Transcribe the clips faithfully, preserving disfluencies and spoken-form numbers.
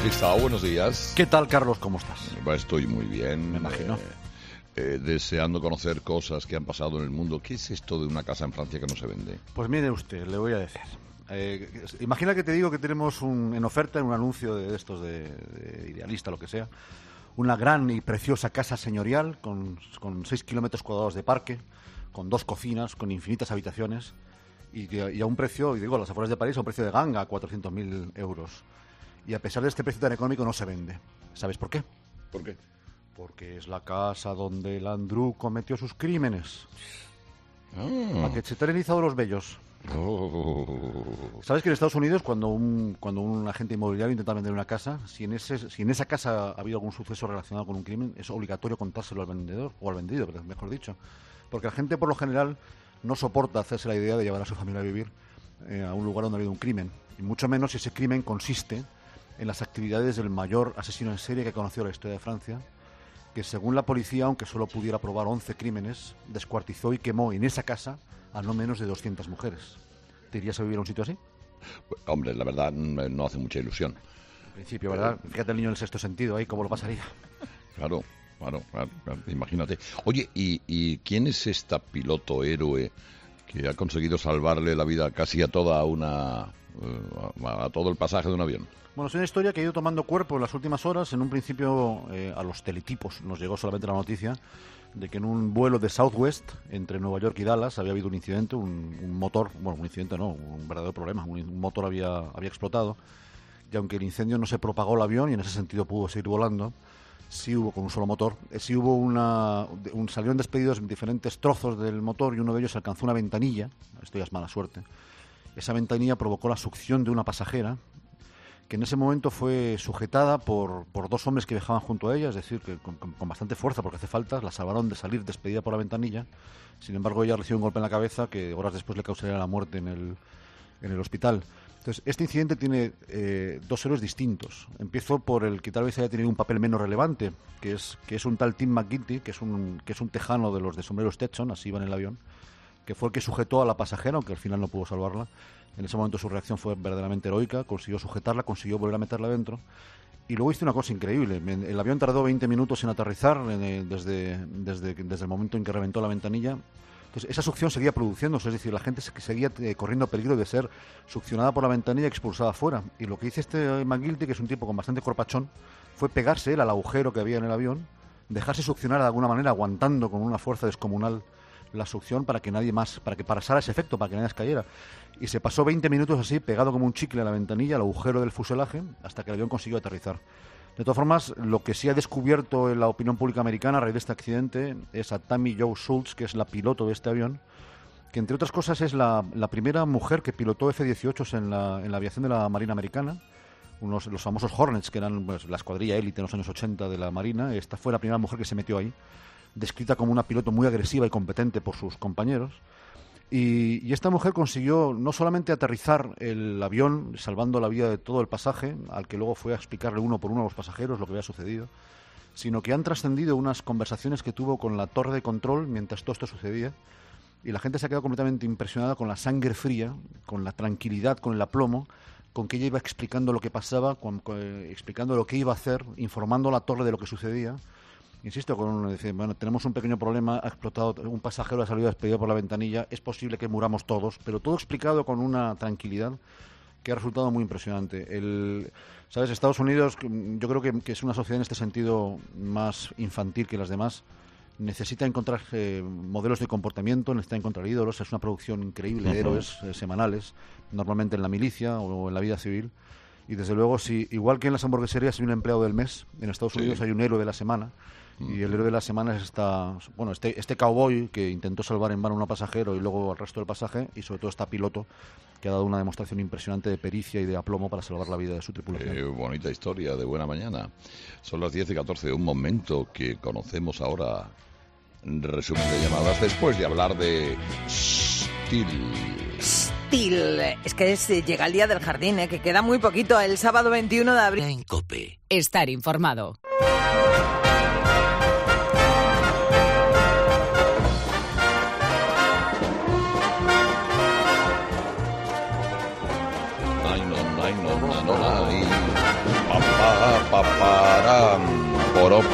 Gistao, buenos días. ¿Qué tal, Carlos? ¿Cómo estás? Estoy muy bien. Me imagino. Eh, eh, deseando conocer cosas que han pasado en el mundo. ¿Qué es esto de una casa en Francia que no se vende? Pues mire usted, le voy a decir. Eh, imagina que te digo que tenemos un, en oferta, en un anuncio de estos de, de Idealista, lo que sea, una gran y preciosa casa señorial con, con seis kilómetros cuadrados de parque, con dos cocinas, con infinitas habitaciones y, y a un precio, y digo, las afueras de París, a un precio de ganga, cuatrocientos mil euros. Y a pesar de este precio tan económico no se vende. ¿Sabes por qué? ¿Por qué? Porque es la casa donde Landru cometió sus crímenes. Ah. ¿A que se te han erizado los vellos? Oh. ¿Sabes que en Estados Unidos, cuando un, cuando un agente inmobiliario intenta vender una casa, si en, ese, si en esa casa ha habido algún suceso relacionado con un crimen, es obligatorio contárselo al vendedor, o al vendido, mejor dicho? Porque la gente, por lo general, no soporta hacerse la idea de llevar a su familia a vivir eh, a un lugar donde ha habido un crimen. Y mucho menos si ese crimen consiste en las actividades del mayor asesino en serie que ha conocido la historia de Francia, que según la policía, aunque solo pudiera probar once crímenes, descuartizó y quemó en esa casa a no menos de doscientas mujeres. ¿Te irías a vivir a un sitio así? Hombre, la verdad no hace mucha ilusión. En principio, ¿verdad? Fíjate el niño en el sexto sentido ahí, ¿cómo lo pasaría? Claro, claro, claro, claro, imagínate. Oye, ¿y, ¿y quién es esta piloto héroe que ha conseguido salvarle la vida casi a toda una... a todo el pasaje de un avión? Bueno, es una historia que ha ido tomando cuerpo en las últimas horas. En un principio, eh, a los teletipos nos llegó solamente la noticia de que en un vuelo de Southwest entre Nueva York y Dallas había habido un incidente, un, un motor, bueno, un incidente no, un verdadero problema, un, un motor había, había explotado, y aunque el incendio no se propagó al avión y en ese sentido pudo seguir volando, sí hubo con un solo motor, eh, sí hubo una, un, salieron despedidos diferentes trozos del motor y uno de ellos alcanzó una ventanilla, esto ya es mala suerte. Esa ventanilla provocó la succión de una pasajera que en ese momento fue sujetada por, por dos hombres que viajaban junto a ella, es decir, que con, con, con bastante fuerza, porque hace falta, la salvaron de salir despedida por la ventanilla. Sin embargo, ella recibió un golpe en la cabeza que horas después le causaría la muerte en el, en el hospital. Entonces, este incidente tiene eh, dos héroes distintos. Empiezo por el que tal vez haya tenido un papel menos relevante, que es, que es un tal Tim McGuinty, que es un, que es un tejano de los de sombreros Stetson, así iba en el avión, que fue el que sujetó a la pasajera, aunque al final no pudo salvarla. En ese momento su reacción fue verdaderamente heroica, consiguió sujetarla, consiguió volver a meterla dentro. Y luego hizo una cosa increíble. El avión tardó veinte minutos en aterrizar eh, desde, desde, desde el momento en que reventó la ventanilla. Entonces, esa succión seguía produciéndose, es decir, la gente seguía eh, corriendo peligro de ser succionada por la ventanilla y expulsada afuera. Y lo que hizo este McGuinty, que es un tipo con bastante corpachón, fue pegarse él al agujero que había en el avión, dejarse succionar de alguna manera, aguantando con una fuerza descomunal la succión para que nadie más, para que pasara ese efecto, para que nadie más cayera. Y se pasó veinte minutos así, pegado como un chicle a la ventanilla, al agujero del fuselaje, hasta que el avión consiguió aterrizar. De todas formas, lo que sí ha descubierto en la opinión pública americana a raíz de este accidente es a Tammy Jo Schultz, que es la piloto de este avión, que entre otras cosas es la, la primera mujer que pilotó F dieciocho en la, en la aviación de la Marina Americana, unos, los famosos Hornets, que eran pues, la escuadrilla élite en los años ochenta de la Marina. Esta fue la primera mujer que se metió ahí, descrita como una piloto muy agresiva y competente por sus compañeros. Y, y esta mujer consiguió no solamente aterrizar el avión, salvando la vida de todo el pasaje, al que luego fue a explicarle uno por uno a los pasajeros lo que había sucedido, sino que han trascendido unas conversaciones que tuvo con la torre de control mientras todo esto sucedía. Y la gente se ha quedado completamente impresionada con la sangre fría, con la tranquilidad, con el aplomo, con que ella iba explicando lo que pasaba, con, con, explicando lo que iba a hacer, informando a la torre de lo que sucedía. Insisto, con decir, bueno, tenemos un pequeño problema, ha explotado, un pasajero ha salido despedido por la ventanilla, es posible que muramos todos, pero todo explicado con una tranquilidad que ha resultado muy impresionante. El, ¿sabes? Estados Unidos, yo creo que, que es una sociedad en este sentido más infantil que las demás. Necesita encontrar eh, modelos de comportamiento, necesita encontrar ídolos, es una producción increíble de héroes eh, semanales, normalmente en la milicia o en la vida civil. Y desde luego, si igual que en las hamburgueserías hay un empleado del mes, en Estados Unidos sí hay un héroe de la semana. Y el héroe de la semana es esta, bueno, este, este cowboy que intentó salvar en vano a un pasajero y luego al resto del pasaje, y sobre todo esta piloto que ha dado una demostración impresionante de pericia y de aplomo para salvar la vida de su tripulación. Eh, bonita historia, de buena mañana. Son las diez y catorce, un momento que conocemos ahora, resumen de llamadas, después de hablar de Steel. Steel. Es que es, llega el día del jardín, ¿eh? Que queda muy poquito, el sábado veintiuno de abril. En COPE. Estar informado. Ay, no, ay, no, no, no, ay, papá.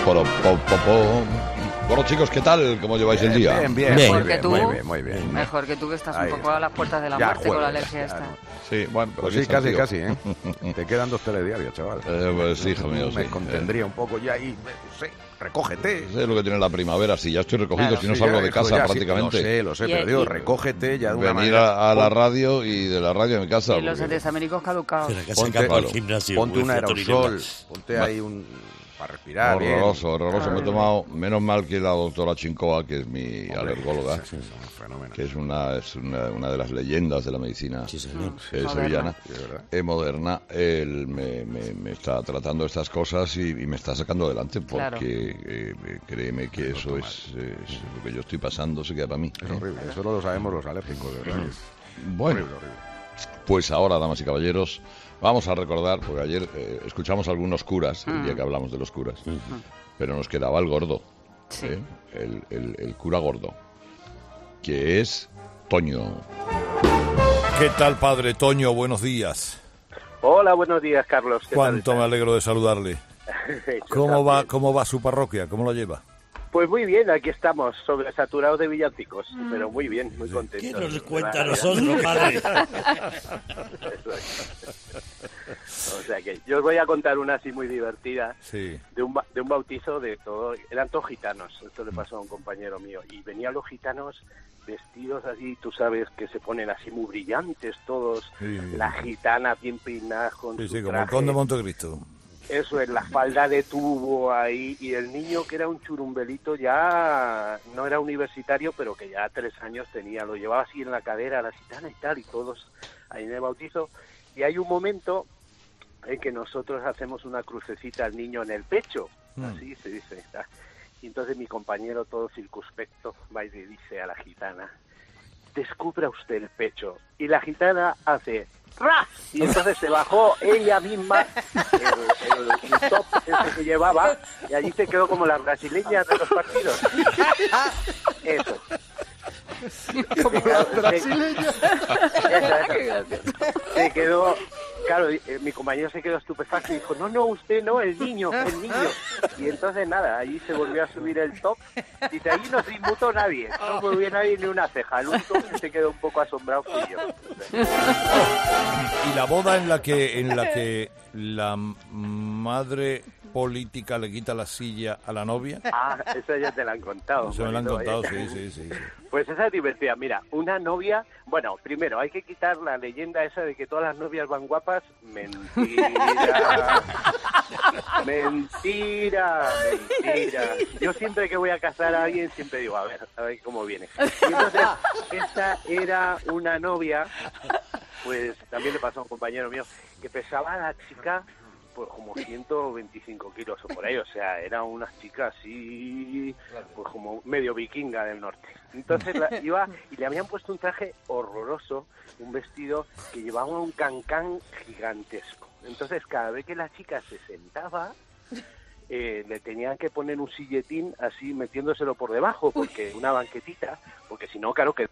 poro, po, po, po. Bueno, chicos, ¿qué tal? ¿Cómo lleváis el día? Bien, bien, Bien. muy Mejor bien, que tú. muy bien, muy bien. Mejor que tú, que estás Ahí. un poco a las puertas de la Ya, muerte con la jueves, alergia esta. claro. Sí, bueno, pero Pues ¿qué sí, casi, sentido? casi, ¿eh? Te quedan dos telediarios, chaval. Eh, pues sí, hijo mío, Me sí. contendría un poco ya y, no sé, recógete. Eh, sé lo que tiene la primavera, si ya estoy recogido, Claro. si no Sí, salgo ya, de hijo, casa ya, sí, prácticamente. lo sé, lo sé, Y- pero digo, y- recógete ya de una Venir manera. a, a la Pon- radio y de la radio a mi casa. Y los porque- antihistamínicos caducados. La casa Ponte- campo al claro. gimnasio. Ponte un Wilfred aerosol, Toribia. ponte ahí un... para respirar bien. Horroroso, horroroso. Me he Ah. tomado, menos mal que la doctora Chincoa, que es mi Hombre, alergóloga, sí, sí, son un fenómeno. que es una, es una, una de las leyendas de la medicina Sí, señor. eh, Moderna. sevillana, Sí, es verdad. eh, moderna, él me, me, me está tratando estas cosas y, y me está sacando adelante porque Claro. eh, créeme que Eso eso está es, es lo que yo estoy pasando, se queda para mí. Es ¿eh? horrible, eso lo sabemos los alérgicos, de verdad. Bueno, Horrible, horrible. pues ahora, damas y caballeros, vamos a recordar, porque ayer eh, escuchamos a algunos curas, el día que hablamos de los curas, pero nos quedaba el gordo, Sí. ¿eh? el, el- el cura gordo, que es Toño. ¿Qué tal, padre Toño? Buenos días. Hola, buenos días, Carlos. ¿Qué Cuánto tal me alegro de saludarle. estás? Yo ¿Cómo va, también. cómo va su parroquia? ¿Cómo lo lleva? Pues muy bien, aquí estamos, sobresaturados de villancicos, pero muy bien, muy contentos. ¿Qué nos de cuenta a la vida. nosotros, padre? O sea que yo os voy a contar una así muy divertida Sí. de un, ba- de un bautizo de todo, eran todos gitanos, esto le pasó a un compañero mío, y venían los gitanos vestidos así, tú sabes, que se ponen así muy brillantes todos, Sí, sí, la sí. gitana bien peinada con Sí, su sí, como el traje. conde Montecristo. Eso es, la falda de tubo ahí, y el niño que era un churumbelito ya no era universitario, pero que ya tres años tenía, lo llevaba así en la cadera, la gitana y tal, y todos ahí en el bautizo, y hay un momento en que nosotros hacemos una crucecita al niño en el pecho, Mm. así se dice, ah, y entonces mi compañero todo circunspecto va y le dice a la gitana, descubra usted el pecho, y la gitana hace ¡ra! Y entonces se bajó ella misma el, el, el top ese que llevaba y allí se quedó como las brasileñas de los partidos. Eso. Como las brasileñas. Se quedó, claro, eh, mi compañero se quedó estupefacto y dijo, no, no, usted no, el niño, el niño. Y entonces nada, allí se volvió a subir el top. Dice, allí no se inmutó nadie, no movió nadie ni una ceja. El único que se quedó un poco asombrado fui yo. Y la boda en la que en la que la m- madre política le quita la silla a la novia. Ah, esa ya te la han contado. Se me lo han bonito, contado, ¿eh? sí, sí, sí. sí. Pues esa es divertida. Mira, una novia... Bueno, primero, hay que quitar la leyenda esa de que todas las novias van guapas. Mentira. Mentira. Mentira. Yo siempre que voy a casar a alguien, siempre digo, a ver, a ver cómo viene. Y entonces, esta era una novia, pues también le pasó a un compañero mío, que pesaba a la chica pues como ciento veinticinco kilos o por ahí, o sea, era una chica así, pues como medio vikinga del norte. Entonces la, iba y le habían puesto un traje horroroso, un vestido que llevaba un cancán gigantesco. Entonces cada vez que la chica se sentaba, eh, le tenían que poner un silletín así metiéndoselo por debajo, porque una banquetita, porque si no, claro que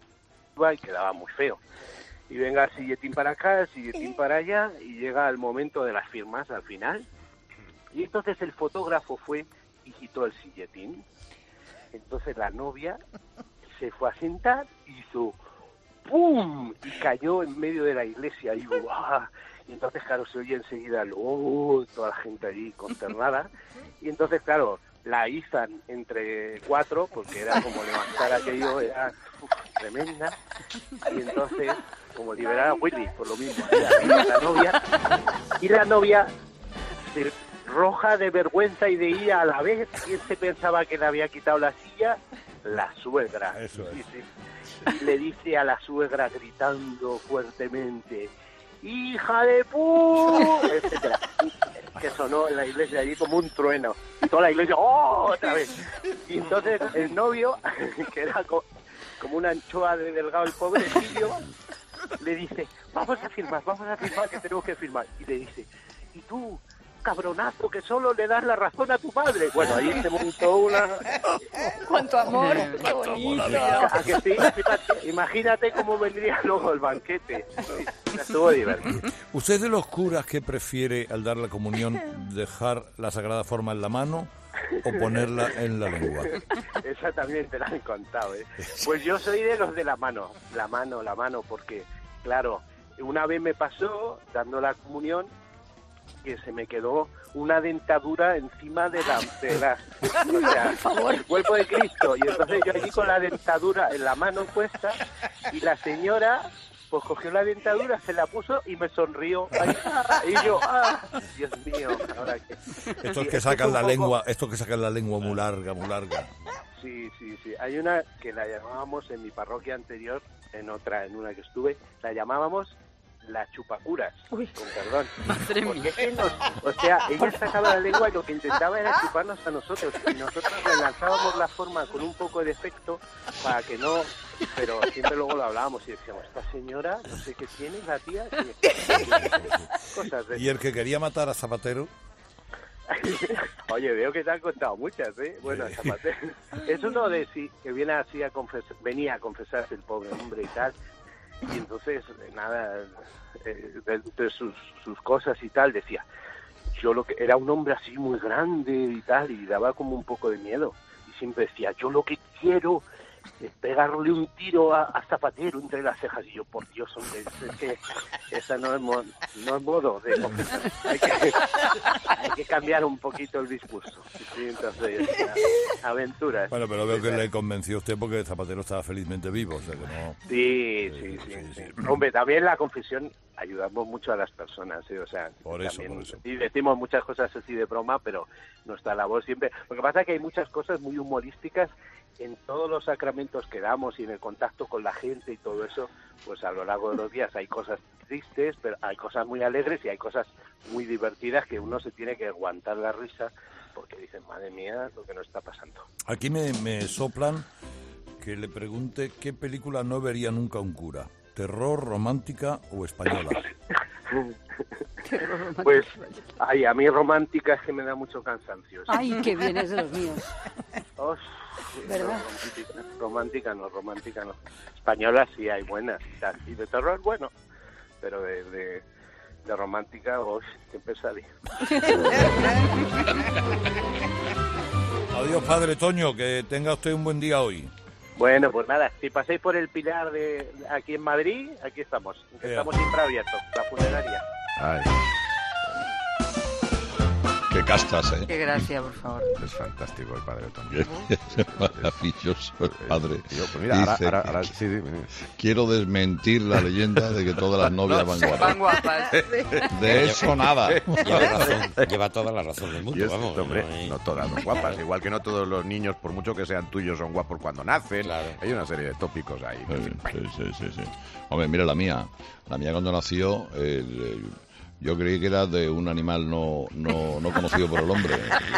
y quedaba muy feo. Y venga el silletín para acá, el silletín para allá, y llega el momento de las firmas al final. Y entonces el fotógrafo fue y quitó el silletín. Entonces la novia se fue a sentar, hizo ¡pum! Y cayó en medio de la iglesia. Y, ¡guau! Y entonces, claro, se oye enseguida el ¡oh! Toda la gente allí consternada. Y entonces, claro, la izan entre cuatro, porque era como levantar aquello, era uf, tremenda. Y entonces, como liberar a Willy, por lo mismo, la, la novia. Y la novia, se, roja de vergüenza y de ira a la vez, ¿quién se pensaba que le había quitado la silla? La suegra. Eso es. Sí, sí. Y le dice a la suegra gritando fuertemente, ¡hija de pu! etcétera. Que sonó en la iglesia allí como un trueno. Y toda la iglesia, ¡oh! Otra vez. Y entonces el novio, que era co- como una anchoa de delgado, el pobrecillo, le dice, vamos a firmar, vamos a firmar, que tenemos que firmar. Y le dice, ¿y tú, cabronazo, que solo le das la razón a tu madre? Bueno, ahí se montó una... ¡Cuánto amor! ¡Qué bonito! ¿A que sí? Fíjate, imagínate cómo vendría luego el banquete. Sí, estuvo divertido. ¿Usted es de los curas que prefiere al dar la comunión dejar la sagrada forma en la mano o ponerla en la lengua? Esa también te la han contado, ¿eh? Pues yo soy de los de la mano, la mano, la mano, porque, claro, una vez me pasó, dando la comunión, que se me quedó una dentadura encima de la... De la o sea, el cuerpo de Cristo. Y entonces yo allí con la dentadura en la mano puesta, y la señora... pues cogió la dentadura, se la puso y me sonrió. Ahí, y yo, ¡ah! Dios mío, ahora que... Estos que sacan la lengua, estos que sacan la lengua muy larga, muy larga. Sí, sí, sí. Hay una que la llamábamos en mi parroquia anterior, en otra, en una que estuve, la llamábamos la chupacuras, Uy. con perdón. Madre Porque mía. es que nos- o sea, ella sacaba la lengua y lo que intentaba era chuparnos a nosotros. Y nosotros le lanzábamos la forma con un poco de efecto para que no... Pero siempre luego lo hablábamos y decíamos, esta señora, no sé qué tiene, la tía... que- Cosas de... Y el que quería matar a Zapatero, Oye, veo que te han contado muchas, ¿eh? Bueno, Zapatero. Es uno de sí, que viene así a confesar, venía a confesarse el pobre hombre y tal. Y entonces, eh, nada, eh, de, de sus, sus cosas y tal, decía, yo lo que era un hombre así muy grande y tal, y daba como un poco de miedo. Y siempre decía, yo lo que quiero es pegarle un tiro a, a Zapatero entre las cejas. Y yo, por Dios, hombre, es, es que esa no es, mo- no es modo de confesar. Hay que, hay que cambiar un poquito el discurso. Sí, entonces, ya, aventuras. bueno, pero veo que le convenció a usted porque Zapatero estaba felizmente vivo, o sea que no... Sí, sí, sí, sí. Hombre, también la confesión ayudamos mucho a las personas, ¿eh? O sea, Por eso, también- por eso. y decimos muchas cosas así de broma, pero nuestra labor siempre... Lo que pasa es que hay muchas cosas muy humorísticas en todos los sacramentos que damos y en el contacto con la gente y todo eso, pues a lo largo de los días hay cosas tristes, pero hay cosas muy alegres y hay cosas muy divertidas que uno se tiene que aguantar la risa porque dicen, madre mía, lo que nos está pasando. Aquí me, me soplan que le pregunte qué película no vería nunca un cura. ¿Terror, romántica o española? Pues, ay, a mí romántica es que me da mucho cansancio. sí. Ay, qué bien es de los míos. Uf, ¿Verdad? no, romántica, romántica no, romántica no. Española sí hay buenas y tal. Y de terror, bueno, pero de, de, de romántica, uf, qué pesadilla. Adiós, padre Toño, que tenga usted un buen día hoy. Bueno, pues nada, si pasáis por el Pilar de aquí en Madrid, aquí estamos. que Ea. Estamos siempre abiertos, la funeraria. Ay, Qué castas, ¿eh? Qué gracia, por favor. es fantástico el padre Toño. Es maravilloso el padre. Y yo, pues mira, ahora, Dice ahora, que- ahora- sí, dime. Quiero desmentir la leyenda de que todas las novias van Van guapas. guapas. De eso nada. Lleva, razón, lleva toda la razón del Y mundo, es- vamos. hombre, no hay- no todas son guapas, igual que no todos los niños, por mucho que sean tuyos, son guapos cuando nacen. Claro. Hay una serie de tópicos ahí. Sí, sí, sí, sí, sí. Hombre, mira la mía. La mía cuando nació, eh, eh, yo creí que era de un animal no, no, no conocido por el hombre.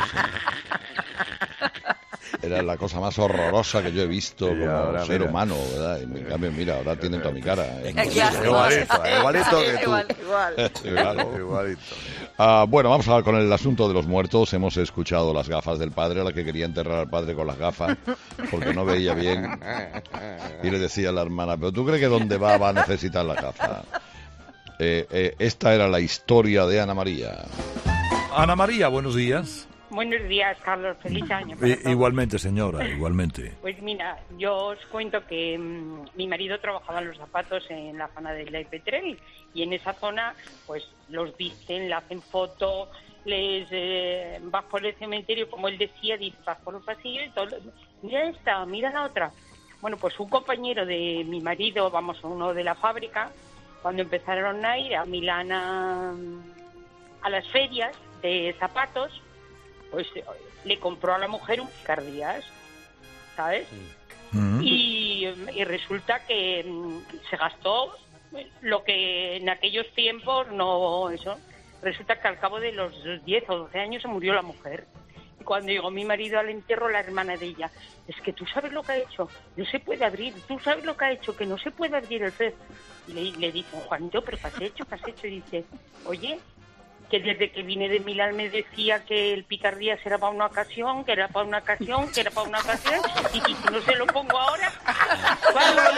Era la cosa más horrorosa que yo he visto Y como ahora, ser mira. humano, ¿verdad? Y en cambio, mira, ahora tienen toda mi cara. ¿eh? Qué asco. Igualito, igualito que tú. Igual, igual. Claro. Igualito. Ah, bueno, vamos a ver con el asunto de los muertos. Hemos escuchado las gafas del padre, a la que quería enterrar al padre con las gafas, porque no veía bien. Y le decía a la hermana, pero ¿tú crees que donde va va a necesitar las gafas? Eh, eh, esta era la historia de Ana María. Ana María, buenos días. Buenos días, Carlos. Feliz año. para I- todos. igualmente, señora, igualmente. Pues mira, yo os cuento que mm, mi marido trabajaba en los zapatos en la zona del de Petrel y en esa zona pues los visten, le hacen foto, les eh, vas por el cementerio, como él decía, dice, vas por los pasillos y todo. Mira esta, mira la otra. Bueno, pues un compañero de mi marido, vamos, uno de la fábrica, cuando empezaron a ir a Milán a, a las ferias de zapatos, pues eh, le compró a la mujer un picardías, ¿sabes? Mm. Y, y resulta que mm, se gastó lo que en aquellos tiempos no eso. Resulta que al cabo de los diez o doce años se murió la mujer. Y cuando llegó mi marido al entierro, la hermana de ella, es que tú sabes lo que ha hecho, no se puede abrir, tú sabes lo que ha hecho, que no se puede abrir el fez. Y le, le dice, Juanito, ¿pero qué has hecho? ¿Qué has hecho? Y dice, oye, que desde que vine de Milán me decía que el picardías era para una ocasión, que era para una ocasión, que era para una ocasión, y si no se lo pongo ahora, ¿cuándo lo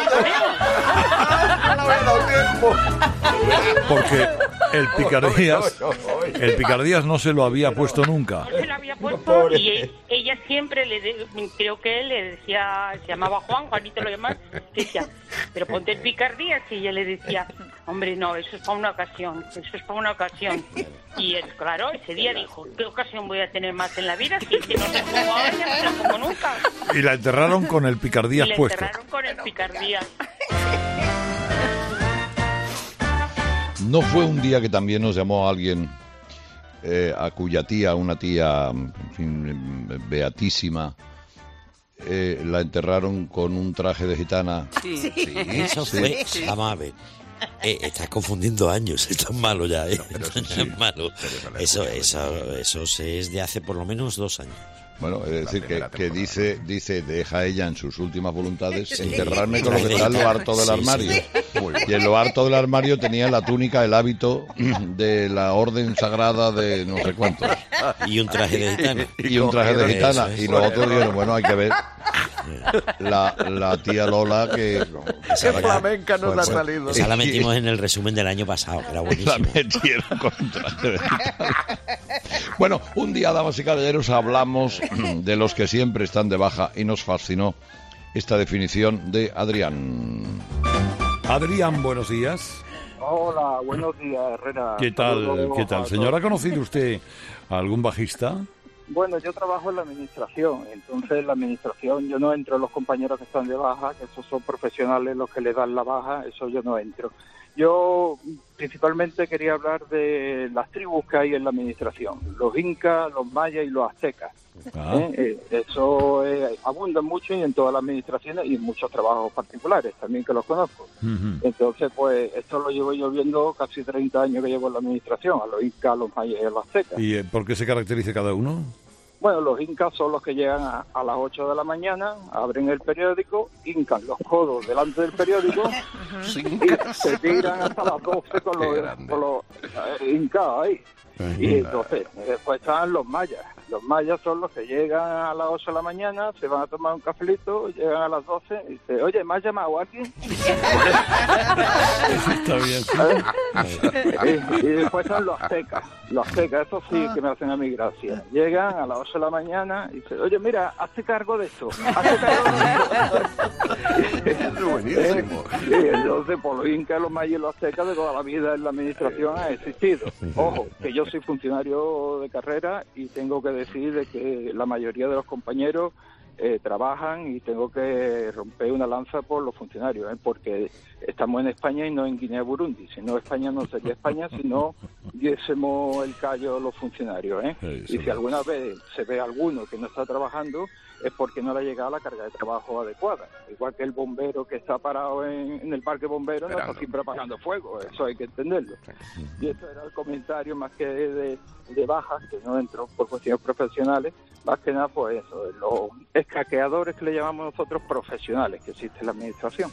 Porque el picardías, el picardías no se lo había puesto nunca. No se lo había puesto puesto Pobre. y e- ella siempre, le de- creo que él le decía, se llamaba Juan, Juanito lo llamaba, le decía, pero ponte el picardías, y ella le decía, hombre, no, eso es para una ocasión, eso es para una ocasión. Y él, claro, ese día dijo, ¿qué ocasión voy a tener más en la vida? Si, si no se pongo ahora, ya no se pongo nunca. Y la enterraron con el picardías y le puesto. enterraron con el picardías. ¿No fue un día que también nos llamó alguien eh, a cuya tía, una tía, en fin, beatísima, eh, la enterraron con un traje de gitana? Sí. Eso Sí. fue, Sí. vamos a ver. Eh, estás confundiendo años, esto es malo ya, ¿eh? pero eso Esto sí. es malo. Pero Eso, eso le eso, eso es de hace por lo menos dos años. Bueno, es decir, que, primera que temporada. dice, dice, deja ella en sus últimas voluntades Sí. enterrarme con lo que está en lo harto del Sí, armario. sí. Y en lo harto del armario tenía la túnica, el hábito de la orden sagrada de no sé cuántos. Y un traje de gitana. Y un traje de gitana. Eso es. Y los otros dijeron, bueno, hay que ver. La, la tía Lola que... Qué flamenca nos Bueno, ha pues, salido. Esa la metimos en el resumen del año pasado, que era La buenísima. metieron con un traje de gitana. Bueno, un día, damas y caballeros, hablamos de los que siempre están de baja y nos fascinó esta definición de Adrián. Adrián, buenos días. Hola, buenos días, Herrera. ¿Qué tal, Saludos qué a tal? todos. Señor, ¿ha conocido usted a algún bajista? Bueno, yo trabajo en la administración, entonces la administración, yo no entro en los compañeros que están de baja, que esos son profesionales los que le dan la baja, eso yo no entro. Yo principalmente quería hablar de las tribus que hay en la administración, los incas, los mayas y los aztecas. Ah, ¿eh? Eh, eso eh, abunda mucho y en todas las administraciones y en muchos trabajos particulares también que los conozco. ujú. Entonces, pues esto lo llevo yo viendo casi treinta años que llevo en la administración, a los incas, a los mayas y a los aztecas. ¿Y eh, por qué se caracteriza cada uno? Bueno, los incas son los que llegan a, a las ocho de la mañana, abren el periódico, hincan los codos delante del periódico y se tiran hasta las doce con Qué los, grande. con los eh, hincados ahí. Y entonces, después están los mayas. Los mayas son los que llegan a las ocho de la mañana, se van a tomar un cafelito, llegan a las doce y dicen, oye, ¿me has llamado aquí? Está bien. y, y después están los aztecas. Los aztecas, eso sí que me hacen a mí gracia. Llegan a las ocho de la mañana y dicen, oye, mira, hazte cargo de esto. Hazte cargo de esto. Es buenísimo. Sí, entonces, por los incas, los mayas y los aztecas de toda la vida en la administración ha existido. Ojo, que yo soy funcionario de carrera y tengo que decir de que la mayoría de los compañeros eh, trabajan y tengo que romper una lanza por los funcionarios, ¿eh? Porque estamos en España y no en Guinea-Burundi. Si no, España no sería España si no diésemos el callo a los funcionarios, ¿eh? Sí, Y si seguro. alguna vez se ve alguno que no está trabajando, es porque no le ha llegado la carga de trabajo adecuada. Igual que el bombero que está parado en, en el parque bombero no Esperando. está siempre apagando fuego, eso hay que entenderlo. Y eso era el comentario más que de, de bajas, que no entro por cuestiones profesionales, más que nada pues eso, de los escaqueadores que le llamamos nosotros profesionales que existe en la administración.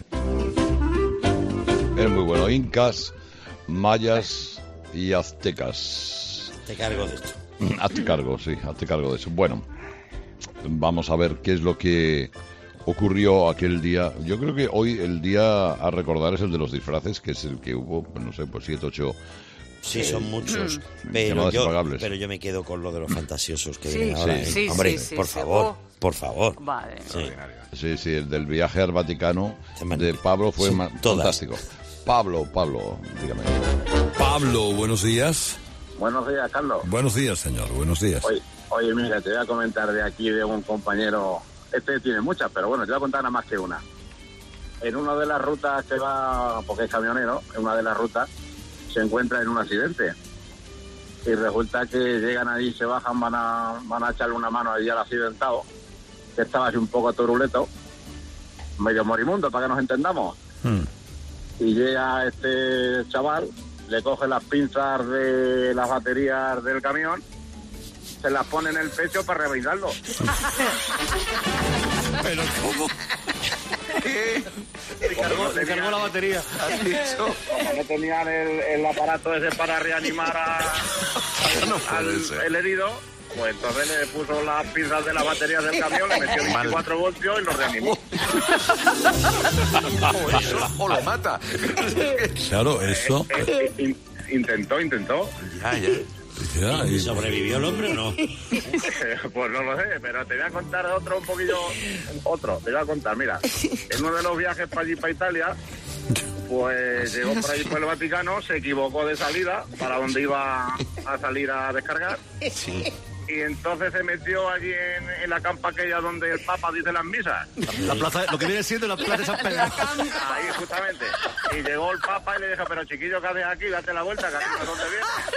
Es muy bueno. Incas, mayas y aztecas. Te cargo de esto. Hazte cargo, sí, hazte cargo de eso. Bueno, vamos a ver qué es lo que ocurrió aquel día. Yo creo que hoy el día a recordar es el de los disfraces, que es el que hubo, pues, no sé, pues siete, ocho... Sí, son muchos. Mm. Pero Llamadas yo, impagables. pero yo me quedo con lo de los fantasiosos que Sí, vienen ahora. sí, ¿eh? sí, Hombre, sí, sí, por sí. favor, Oh. por favor. Vale. Sí. Sí, sí, el del viaje al Vaticano Tremendo. de Pablo fue Son ma- todas. fantástico. Pablo, Pablo, dígame. Pablo, buenos días. Buenos días, Carlos. Buenos días, señor, buenos días. Oye, oye, mira, te voy a comentar de aquí de un compañero, este tiene muchas, pero bueno, te voy a contar nada más que una. En una de las rutas que va, porque es camionero, en una de las rutas se encuentra en un accidente. Y resulta que llegan ahí, se bajan, van a, van a echarle una mano ahí al accidentado, que estaba así un poco turuleto, medio morimundo, para que nos entendamos. Hmm. Y llega este chaval, le coge las pinzas de las baterías del camión, se las pone en el pecho para reventarlo. Pero ¿cómo? Le cargó, le cargó la batería. Como no tenían el, el aparato ese para reanimar a, al el herido, pues entonces le puso las pinzas de la batería del camión, le metió veinticuatro voltios y lo reanimó. O eso, o lo mata. Claro, eso. Eh, in- intentó, intentó. Ya, ya. Ya, ¿Y y- sobrevivió el hombre o no? Pues no lo sé, pero te voy a contar otro un poquillo, otro, te voy a contar, mira, en uno de los viajes para allí, para Italia, pues llegó por allí por el Vaticano, se equivocó de salida para donde iba a salir a descargar, Sí. y entonces se metió allí en, en la campa aquella donde el Papa dice las misas. La plaza, lo que viene siendo la plaza de San Pedro. Ahí, justamente. Y llegó el Papa y le dijo, pero chiquillo, ¿qué haces aquí? Date la vuelta, que aquí no es donde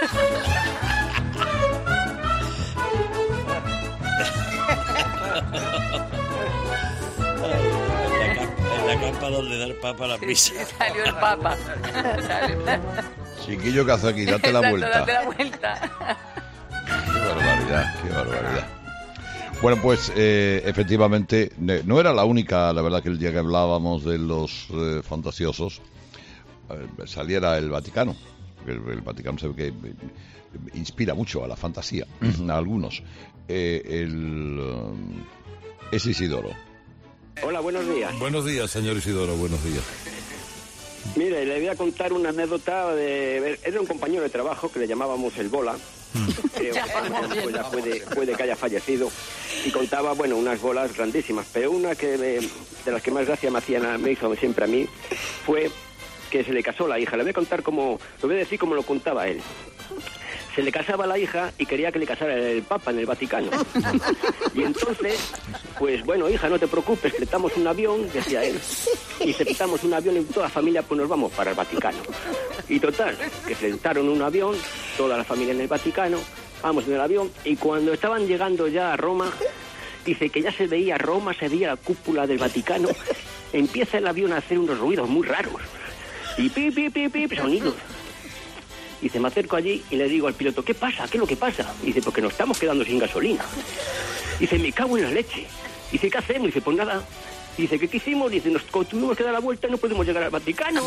En la, campa, en la campa donde da el Papa la misa. Salió el Papa. Salió. Chiquillo, ¿qué hace aquí? Date la Exacto, vuelta. date la vuelta. Qué barbaridad, qué barbaridad. Bueno, pues eh, efectivamente, ne- no era la única, la verdad, que el día que hablábamos de los eh, fantasiosos, eh, saliera el Vaticano. El, el Vaticano se ve que eh, inspira mucho a la fantasía, a algunos. Eh, el, um, es Isidoro. Hola, buenos días. Buenos días, señor Isidoro, buenos días. Mire, le voy a contar una anécdota de... Era un compañero de trabajo que le llamábamos el Bola. Creo que pues ya puede, puede que haya fallecido. Y contaba, bueno, unas bolas grandísimas. Pero una que de, de las que más gracia me, hacían a, me hizo siempre a mí fue que se le casó la hija. Le voy a contar como... Lo voy a decir como lo contaba él. Se le casaba la hija y quería que le casara el Papa en el Vaticano. Y entonces, pues bueno, hija, no te preocupes, prestamos un avión, decía él. Y se prestamos un avión y toda la familia pues nos vamos para el Vaticano. Y total, que sentaron un avión, toda la familia en el Vaticano, vamos en el avión, y cuando estaban llegando ya a Roma, dice que ya se veía Roma, se veía la cúpula del Vaticano, empieza el avión a hacer unos ruidos muy raros. Y pi, pi, pi, pi, sonidos. Dice, me acerco allí y le digo al piloto, ¿qué pasa? ¿Qué es lo que pasa? Dice, porque nos estamos quedando sin gasolina. Dice, me cago en la leche. Dice, ¿qué hacemos? Dice, pues nada. Dice, ¿qué hicimos? Dice, nos tuvimos que dar la vuelta y no podemos llegar al Vaticano.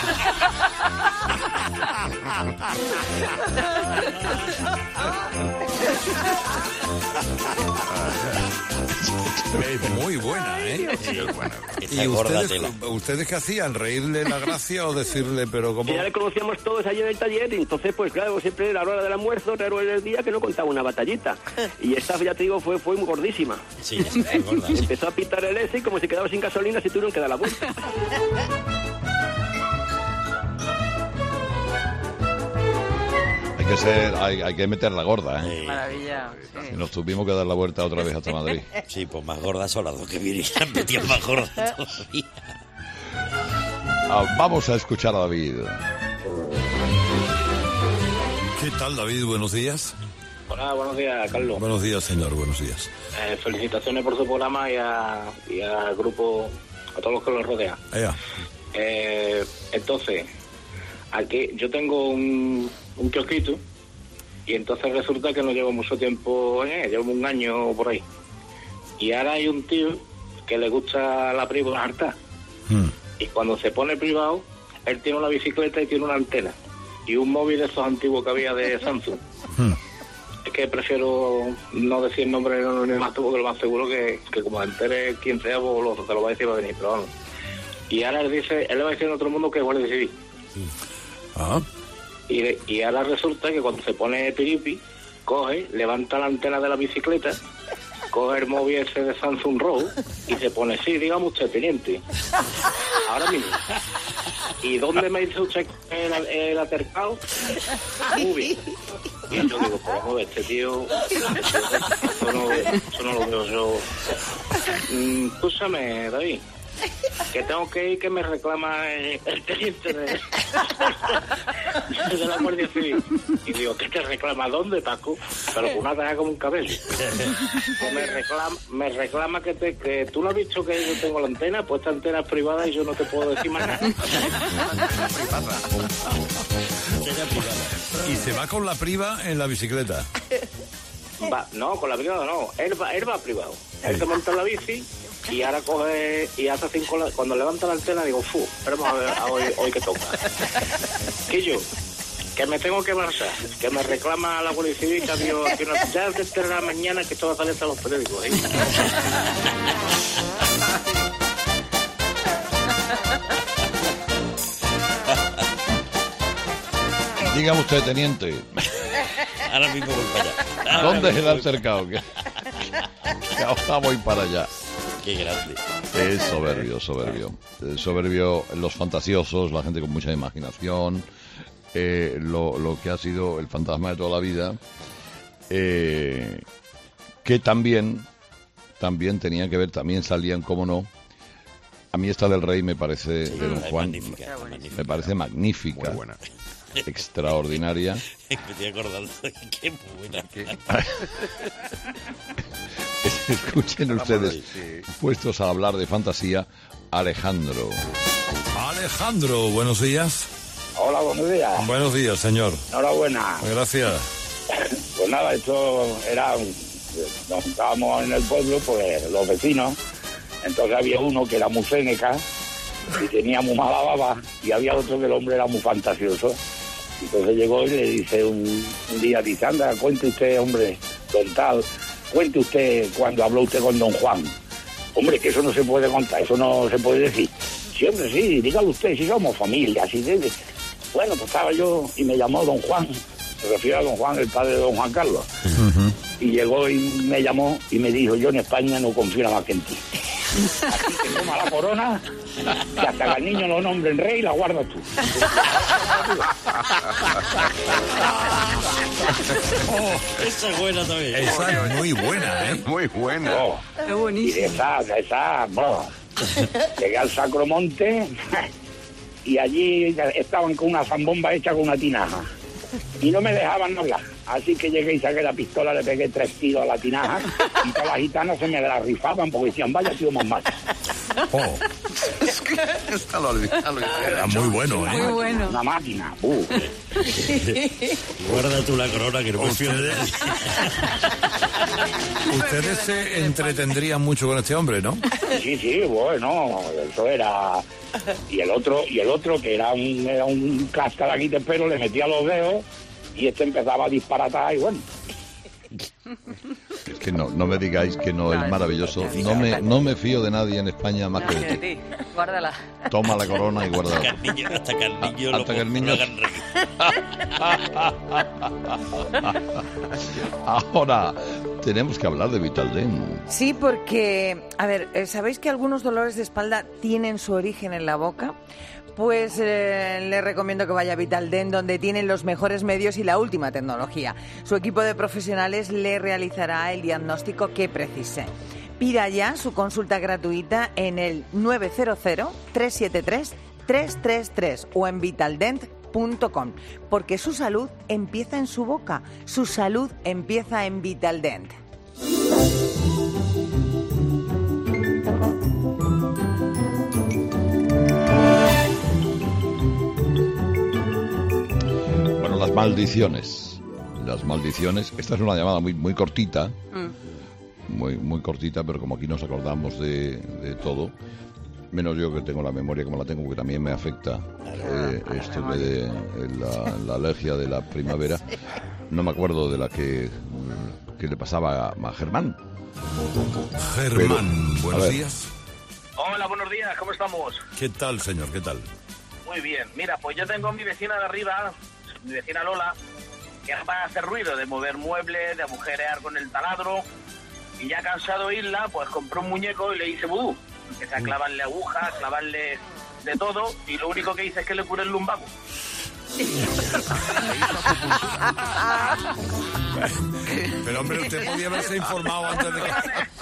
Es muy buena, ¿eh? Sí, bueno, ¿Y ustedes, ustedes qué hacían? ¿Reírle la gracia o decirle, pero cómo? Que ya le conocíamos todos allí en el taller y entonces, pues claro, siempre era la hora del almuerzo, raro era el día que no contaba una batallita. Y esta, ya te digo, fue, fue muy gordísima. Sí, ya es gorda, sí. Empezó a pitar el ese y como se quedaba sin gasolina se tuvieron que dar la vuelta. Hay que ser, hay, hay que meter la gorda, ¿eh? Maravilla. Y nos tuvimos que dar la vuelta otra vez hasta Madrid. Sí, pues más gordas son las dos que vinieron, metían más gordas todavía. Ah, vamos a escuchar a David. ¿Qué tal, David? Buenos días. Hola, buenos días, Carlos. Buenos días, señor, buenos días. Eh, felicitaciones por su programa y, a, y al grupo, a todos los que lo rodean. Ea. Eh, entonces, aquí yo tengo un, un kiosquito y entonces resulta que no llevo mucho tiempo, eh, llevo un año por ahí. Y ahora hay un tío que le gusta la privada harta. Hmm. Y cuando se pone privado, él tiene una bicicleta y tiene una antena. Y un móvil de esos antiguos que había de Samsung. Hmm. Es que prefiero no decir el nombre ni más tuvo que lo más seguro que, que como entere quién sea, pues lo, te lo va a decir va a venir, pero vamos. Y ahora él dice, él le va a decir a todo el mundo que es guardia civil. Ah. Y, y ahora resulta que cuando se pone piripi, coge, levanta la antena de la bicicleta, coge el móvil ese de Samsung Road y se pone, sí, dígame usted, teniente. Ahora mismo. ¿Y dónde me dice usted el, el altercado? Muy bien. Y yo digo, pues vamos a ver, este tío, eso no, eso no lo veo yo. Mm, escúchame, David, que tengo que ir, que me reclama el, el teniente de, de la Guardia Civil. Y digo, ¿qué te reclama? ¿Dónde, Paco? Pero con una caja como un cabello. Pues me reclama, me reclama que, te, que tú no has visto que yo tengo la antena, pues esta antena es privada y yo no te puedo decir más nada. Y se va con la priva en la bicicleta. Va, no, con la privada no. Él va, él va privado. Él se monta en la bici y ahora coge y hace cinco... Cuando levanta la antena digo, fu, esperemos a ver a hoy, hoy que toca. Que yo, que me tengo que marchar, que me reclama la Guardia Civil, que había, que no, ya desde la mañana que esto va a salir hasta los periódicos. ¿eh? Dígame usted, teniente. Ahora mismo voy para allá. Ahora ¿Dónde es mismo el voy- altercado? Que, que ahora voy para allá. Qué grande. Es soberbio, soberbio. Eh, Soberbio los fantasiosos, la gente con mucha imaginación, eh, lo, lo que ha sido el fantasma de toda la vida, eh, que también, también tenían que ver, también salían, como no. A mí esta del Rey me parece, Sí, de Don es Juan, magnífica, es magnífica. me parece magnífica, Muy buena. extraordinaria. Me estoy acordando. Qué buena. Escuchen ustedes, Sí. puestos a hablar de fantasía, Alejandro. Alejandro, buenos días. Hola, buenos días. Buenos días, señor. Enhorabuena. Gracias. Pues nada, esto era... un- Nos juntábamos en el pueblo, pues los vecinos. Entonces había uno que era muy féneca y tenía muy mala baba, y había otro que el hombre era muy fantasioso. Entonces llegó y le dice un, un día, dice, anda, cuente usted, hombre, don tal, cuente usted cuando habló usted con don Juan. Hombre, que eso no se puede contar, eso no se puede decir. Sí, hombre, sí, dígalo usted, si somos familia, así de... de- Bueno, pues estaba yo y me llamó don Juan, me refiero a don Juan, el padre de don Juan Carlos. Y llegó y me llamó y me dijo, yo en España no confío nada más que en ti. Así que toma la corona, que hasta que al niño lo nombren rey, la guardas tú. Oh, Esa es buena también. esa es muy buena, ¿eh? Muy buena. Oh, Qué y buenísimo. esa, esa, bueno, llegué al Sacromonte y allí estaban con una zambomba hecha con una tinaja. Y no me dejaban hablar. Así que llegué y saqué la pistola, le pegué tres tiros a la tinaja y todas las gitanas se me la rifaban porque decían, vaya tío más macho. Oh, Esta lo olvidé, lo olvidé. era muy bueno, Muy ¿eh? bueno. Una máquina. Uh. Guarda tú la corona que no me fío de Ustedes, ustedes se entretendrían mucho con este hombre, ¿no? Sí, sí, bueno, eso era... Y el otro, y el otro que era un, era un cascaraquite, pero le metía los dedos y este empezaba a disparatar y bueno. Es que no, no me digáis que no es maravilloso. No me, no me fío de nadie en España más que de ti. Guárdala. Toma la corona y Hasta que guárdala. el niño, hasta que el niño, Hasta lo, que el niño- lo hagan reír. Ahora, tenemos que hablar de Vitaldent. Sí, porque, a ver, eh, ¿sabéis que algunos dolores de espalda tienen su origen en la boca? Pues eh, le recomiendo que vaya a Vitaldent, donde tienen los mejores medios y la última tecnología. Su equipo de profesionales le realizará el diagnóstico que precise. Pida ya su consulta gratuita en el nueve cero cero, tres siete tres, tres tres tres o en vitaldent punto com, porque su salud empieza en su boca, su salud empieza en Vitaldent. Bueno, las maldiciones. Las maldiciones. Esta es una llamada muy, muy cortita. Muy, muy cortita, pero como aquí nos acordamos de, de todo, menos yo que tengo la memoria como la tengo, porque también me afecta eh, esto que de eh, la, la alergia de la primavera. No me acuerdo de la que, que le pasaba a, a Germán. Germán, Pero, a buenos ver. días. Hola, buenos días, ¿cómo estamos? ¿Qué tal, señor? ¿Qué tal? Muy bien, mira, pues yo tengo a mi vecina de arriba, mi vecina Lola, que va a hacer ruido de mover muebles, de agujerear con el taladro, y ya cansado de irla, pues compró un muñeco y le hice vudú. Empecé a clavarle agujas, clavarle de todo, y lo único que hice es que le curé el lumbago. Pero, hombre, usted podía haberse informado antes de que...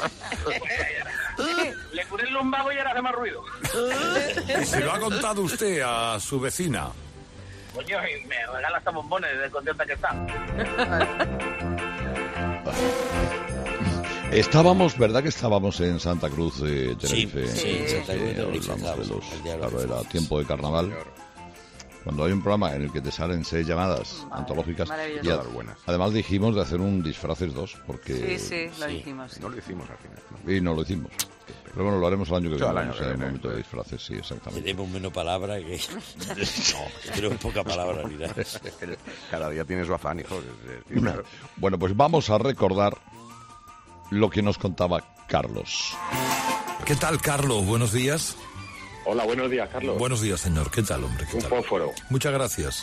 Le curé el lumbago y ahora hace más ruido. Y se lo ha contado usted a su vecina. Coño, y me regala hasta bombones de contenta que está. Estábamos, ¿verdad que estábamos en Santa Cruz de Sí, Tenerife? sí, en Santa Cruz de Tenerife Hablamos de estábamos, los, el día de los claro, era disfraces. tiempo de carnaval. Cuando hay un programa en el que te salen seis llamadas antológicas, maravilloso. y a- Todas buenas. además dijimos de hacer un disfraces dos, porque Sí, sí, lo Sí. dijimos. No lo hicimos al final. ¿no? y no lo hicimos. Pero bueno, lo haremos el año que Sí, viene, el año o sea, que el viene, momento de sí. disfraces, sí, exactamente. Tenemos menos palabras que... no, tenemos poca palabra ni nada. Cada día tiene su afán, hijo. Sí, sí, claro. Bueno, pues vamos a recordar lo que nos contaba Carlos. ¿Qué tal, Carlos? Buenos días. Hola, buenos días, Carlos. Buenos días, señor. ¿Qué tal, hombre? ¿Qué Un tal? fósforo. Muchas gracias.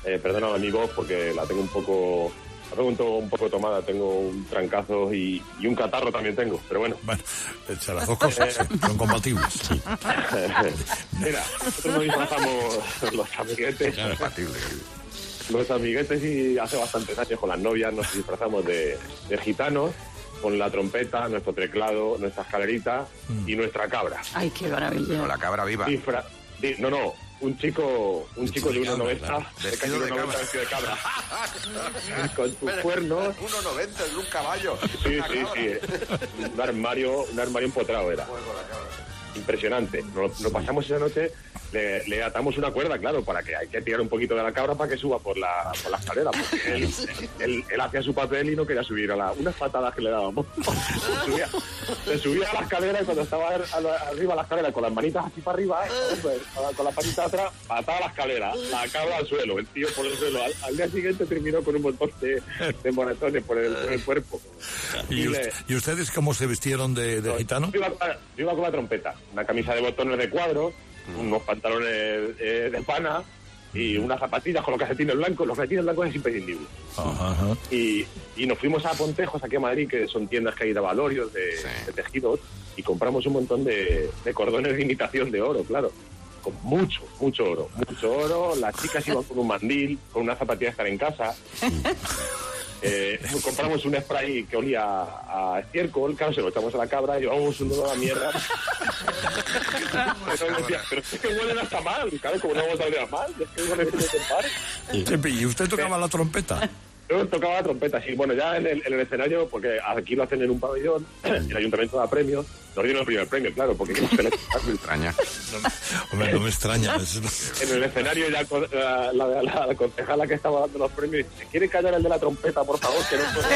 Eh, perdona mi voz porque la tengo un poco... La tengo un, to- un poco tomada, tengo un trancazo y, y un catarro también tengo, pero bueno. Bueno, echa las dos cosas, sí, son compatibles. Sí. Mira, nosotros nos disfrazamos los amiguetes. Los amiguetes y hace bastantes años con las novias nos disfrazamos de, de gitanos, con la trompeta, nuestro teclado, nuestra escalerita mm. y nuestra cabra. Ay, qué maravilla. Con la cabra viva. Disfra- di- no, no, un chico un chico de uno noventa, claro. de casi Vestido de uno noventa, cabra. vestido de cabra. Con tus cuernos. uno noventa, es un caballo. Sí, sí, sí. Un armario, un armario empotrado era. Impresionante. Nos, nos pasamos esa noche, le, le atamos una cuerda, claro, para que hay que tirar un poquito de la cabra para que suba por la, por la escalera, porque él, él, él hacía su papel y no quería subir a la, unas patadas que le dábamos. Se subía, se subía a la escalera y cuando estaba a la, arriba a la escalera con las manitas así para arriba, pues, con la patita atrás, patada a la escalera, la cabra al suelo, el tío por el suelo. Al, al día siguiente terminó con un montón de, de moratones por el, por el cuerpo. ¿Y, Y, us- le, ¿Y ustedes cómo se vistieron de, de gitano? yo iba, con la, yo iba con la trompeta, una camisa de botones de cuadros, unos pantalones eh, de pana y unas zapatillas con los calcetines blancos. Los calcetines blancos es imprescindible. Ajá, ajá. Y, y nos fuimos a Pontejos, aquí a Madrid, que son tiendas que hay de valorios, de, Sí. de tejidos, y compramos un montón de, de cordones de imitación de oro, claro. Con mucho, mucho oro. Mucho oro. Las chicas iban con un mandil, con una zapatilla de estar en casa. Eh, compramos un spray que olía a estiércol, claro, se lo echamos a la cabra y llevamos un nudo a la mierda. Pero, decía, pero es que huelen hasta mal, claro, como no vamos a oler mal, es que huelen de mal. ¿Y usted tocaba la trompeta? Yo tocaba la trompeta, sí. Bueno, ya en el, en el escenario, porque aquí lo hacen en un pabellón, el ayuntamiento da premios, nos dieron el primer premio, claro, porque no se le me extraña. Hombre, no me extraña. En el escenario ya con- la, la, la, la concejala que estaba dando los premios dice, ¿se quiere callar el de la trompeta, por favor? Que no puedo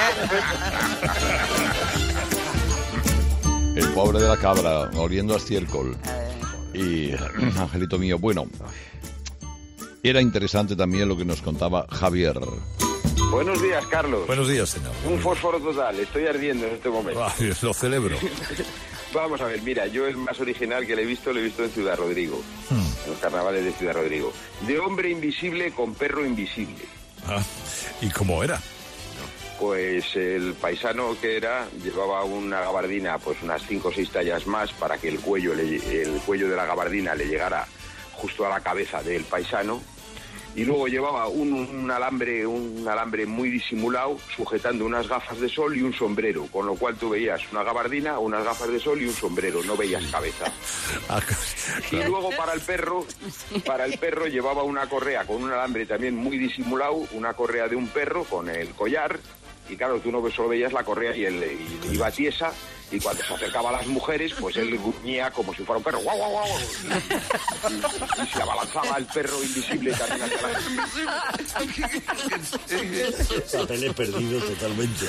dar- El pobre de la cabra, oliendo a estiércol. Y, angelito mío, bueno, era interesante también lo que nos contaba Javier. Buenos días, Carlos. Buenos días, señor. Un fósforo total, estoy ardiendo en este momento. Ah, lo celebro. Vamos a ver, mira, yo el más original que le he visto, lo he visto en Ciudad Rodrigo, Hmm. en los carnavales de Ciudad Rodrigo. De hombre invisible con perro invisible. Ah, ¿y cómo era? Pues el paisano que era llevaba una gabardina, pues unas cinco o seis tallas más para que el cuello, le- el cuello de la gabardina le llegara justo a la cabeza del paisano. Y luego llevaba un, un alambre un alambre muy disimulado sujetando unas gafas de sol y un sombrero, con lo cual tú veías una gabardina, unas gafas de sol y un sombrero, no veías cabeza. Y luego para el perro, para el perro llevaba una correa con un alambre también muy disimulado, una correa de un perro con el collar, y claro, tú no solo veías la correa y él y iba tiesa, y cuando se acercaba a las mujeres, pues él gruñía como si fuera un perro, guau, guau, guau, y, y se abalanzaba el perro invisible también hacia la... Papeles perdidos totalmente.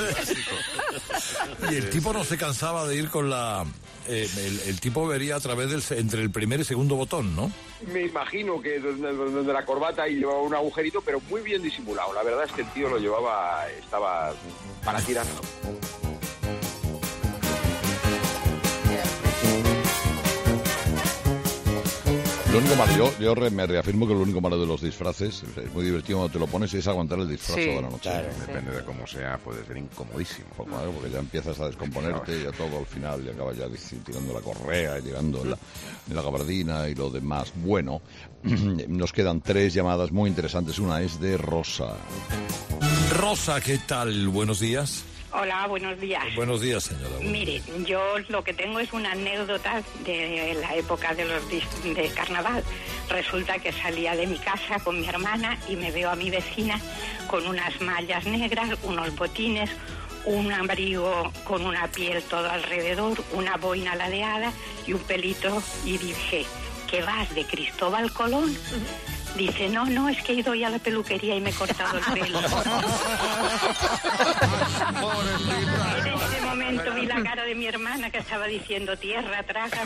Y el tipo no se cansaba de ir con la... eh, el, el tipo vería a través del... se- entre el primer y segundo botón, ¿no? Me imagino que donde, donde la corbata y llevaba un agujerito, pero muy bien disimulado. La verdad es que el tío lo llevaba, estaba para tirarlo. Lo único malo, yo, yo re- me reafirmo que lo único malo de los disfraces, es muy divertido cuando te lo pones, es aguantar el disfraz Sí, toda la noche. claro, depende de cómo sea, puede ser incomodísimo. Pues claro, porque ya empiezas a descomponerte, ya todo al final, y acabas ya dic- tirando la correa y tirando la, la gabardina y lo demás. Bueno, nos quedan tres llamadas muy interesantes. Una es de Rosa. Rosa, ¿qué tal? Buenos días. Hola, buenos días. Buenos días, señora. Mire, yo lo que tengo es una anécdota de la época de los dis- de carnaval. Resulta que salía de mi casa con mi hermana y me veo a mi vecina con unas mallas negras, unos botines, un abrigo con una piel todo alrededor, una boina ladeada y un pelito, y dije, ¿qué vas, de Cristóbal Colón? Dice, no, no, es que he ido hoy a la peluquería y me he cortado el pelo. En ese momento vi la cara de mi hermana que estaba diciendo, tierra, traga.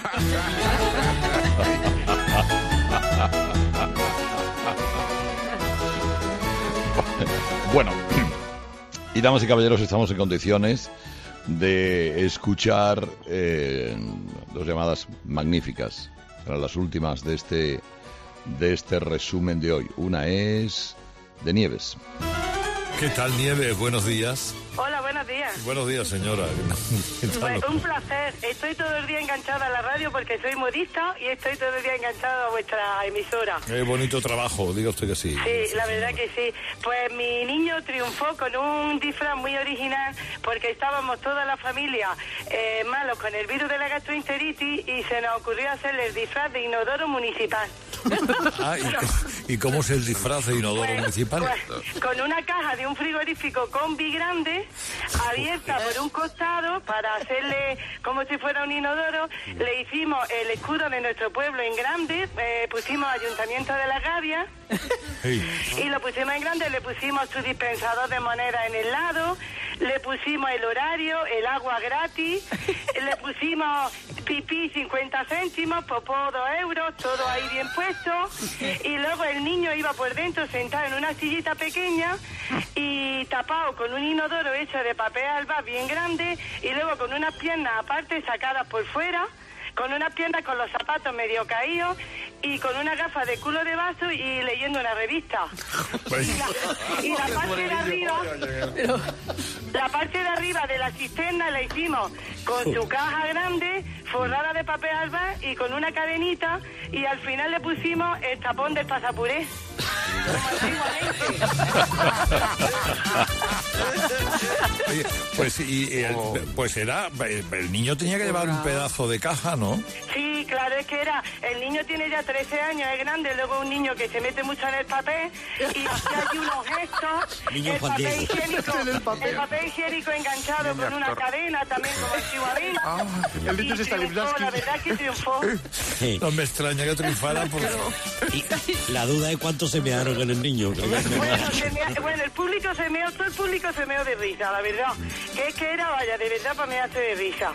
Bueno, y damas y caballeros, estamos en condiciones de escuchar eh, dos llamadas magníficas, para las últimas de este de este resumen de hoy. Una es de Nieves. ¿Qué tal, Nieves? Buenos días. Hola, buenos días. Buenos días, señora. ¿Qué tal? Pues un placer. Estoy todo el día enganchada a la radio porque soy modista y estoy todo el día enganchada a vuestra emisora. Qué bonito trabajo, diga usted que sí. Sí, la verdad que sí. Pues mi niño triunfó con un disfraz muy original porque estábamos toda la familia eh, malos con el virus de la gastroenteritis y se nos ocurrió hacerle el disfraz de inodoro municipal. Ah, ¿y, ¿y cómo es el disfraz de inodoro Pues, municipal? pues, con una caja de un frigorífico combi grande abierta por un costado para hacerle como si fuera un inodoro, le hicimos el escudo de nuestro pueblo en grande, eh, pusimos Ayuntamiento de la Gavia y lo pusimos en grande, le pusimos su dispensador de moneda en el lado, le pusimos el horario, el agua gratis, le pusimos pipí cincuenta céntimos, popó dos euros, todo ahí bien puesto, y luego el niño iba por dentro sentado en una sillita pequeña y tapado con un inodoro hecho de papel alba bien grande y luego con unas piernas aparte sacadas por fuera, con unas piernas con los zapatos medio caídos y con una gafa de culo de vaso y leyendo una revista. Pues... Y, la, y la parte de arriba, la parte de arriba de la cisterna la hicimos con su caja grande, forrada de papel alba y con una cadenita y al final le pusimos el tapón del pasapuré. Oye, pues y el, pues era el niño tenía que llevar un pedazo de caja, ¿no? Sí, claro, es que era el niño tiene ya trece años, es grande, luego un niño que se mete mucho en el papel y hace allí unos gestos, Niño el Juan papel, Diego. higiénico, El papel. el papel higiénico enganchado con una cadena también como antiguamente. Ah, el niño Y se está triunfó, librando. la verdad que triunfó. No me extraña que triunfara porque... Y la duda es cuánto se mearon en el niño. Creo que- Bueno, se mea- bueno, el público se meó, todo el público se meó de risa, la verdad. Que es que era, vaya, de verdad para mearse de risa.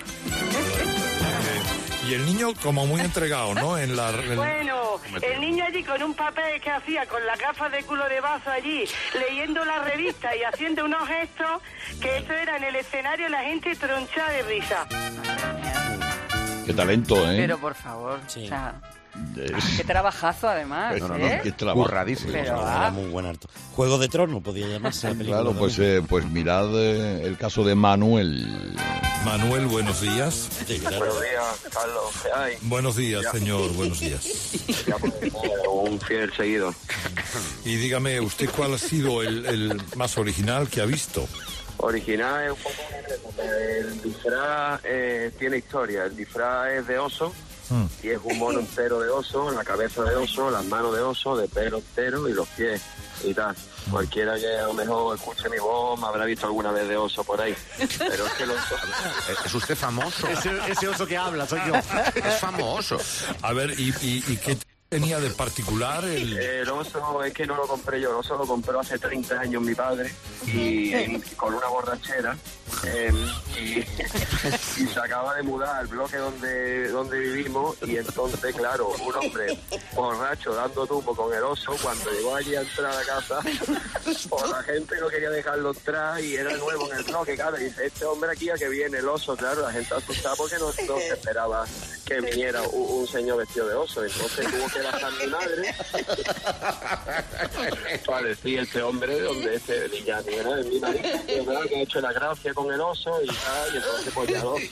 Y el niño como muy entregado, ¿no? En la... en- Bueno, el niño allí con un papel que hacía con las gafas de culo de vaso allí, leyendo la revista y haciendo unos gestos, que eso era en el escenario la gente tronchada de risa. Qué talento, ¿eh? Pero por favor, o sea, Es- qué trabajazo además, No, no, no, ¿eh? qué trabajo. Curradísimo. Pero, Era ah, muy buen harto. Juego de Tronos podía llamarse la película. Claro, pues, también. eh, pues mirad eh, el caso de Manuel. Manuel, buenos días. Sí, claro. Buenos días, Carlos. ¿Qué hay? Buenos días, Ya. señor, buenos días. Ya, pues, eh, un fiel seguidor. Y dígame, ¿usted cuál ha sido el, el más original que ha visto? Original es un poco el disfraz eh, tiene historia. El disfraz es de oso Mm. y es un mono entero de oso, la cabeza de oso, las manos de oso, de pelo entero y los pies y tal. Cualquiera que a lo mejor escuche mi voz me habrá visto alguna vez de oso por ahí. Pero es que los osos... Es usted famoso. Ese, ese oso que habla, soy yo. Es famoso. A ver, ¿y, y, y qué tenía de particular el...? El oso es que no lo compré yo, el oso lo compró hace treinta años mi padre y, y con una borrachera eh, y, y se acaba de mudar al bloque donde, donde vivimos y entonces, claro, un hombre borracho dando tumbo con el oso, cuando llegó allí a entrar a la casa, pues la gente no quería dejarlo entrar y era nuevo en el bloque, claro, y dice, este hombre aquí a que viene el oso, claro, la gente asustada porque no, no se esperaba que viniera un, un señor vestido de oso, entonces tuvo que bajar mi madre para decir este hombre donde este ya ni era de mi marido, ¿verdad? Que ha hecho la gracia con el oso y tal, y entonces pues ya no.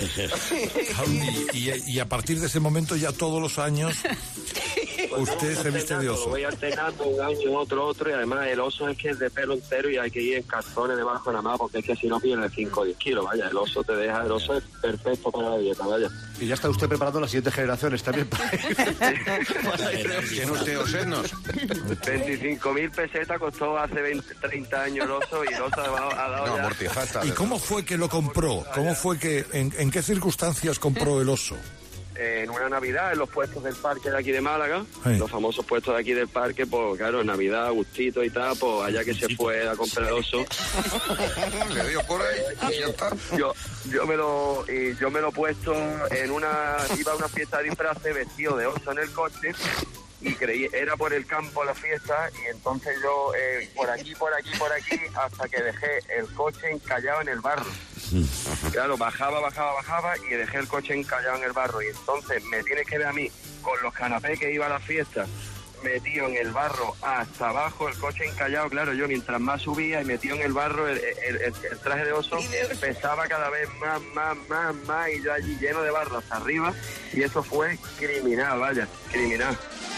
Y, y- y a partir de ese momento ya todos los años Pues usted vamos se viste de alternando, oso. Voy alternando un año, otro, otro, y además el oso es que es de pelo entero y hay que ir en calzones debajo nada más, porque es que si no pierde cinco o diez kilos, vaya, el oso te deja, el oso es perfecto para la dieta, vaya. Y ya está usted preparando las siguientes generaciones también. ¿Tiene usted osenos? veinticinco mil pesetas costó hace veinte, treinta años el oso y el oso ha dado No, ya... amortijata. ¿Y cómo fue que lo compró? ¿Cómo fue que, en, en qué circunstancias compró el oso? En una Navidad, en los puestos del parque de aquí de Málaga, Sí. los famosos puestos de aquí del parque, pues claro, en Navidad, gustito y tal, pues allá que se fue a comprar el oso. Le dio por ahí y ya está. Yo, yo me lo, y yo me lo he puesto en una, iba a una fiesta de disfraces vestido de oso en el coche y creí, era por el campo la fiesta y entonces yo eh, por aquí, por aquí, por aquí, hasta que dejé el coche encallado en el barro. Claro, bajaba, bajaba, bajaba y dejé el coche encallado en el barro y entonces me tienes que ver a mí con los canapés que iba a la fiesta, metido en el barro hasta abajo, el coche encallado, claro, yo mientras más subía y metido en el barro, el, el, el, el traje de oso pesaba cada vez más, más, más, más, y yo allí lleno de barro hasta arriba, y eso fue criminal, vaya, criminal.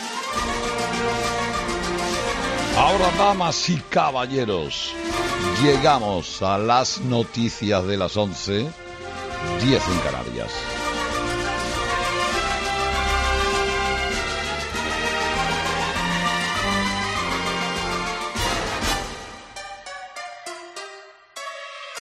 Ahora, damas y caballeros, llegamos a las noticias de las once, diez en Canarias.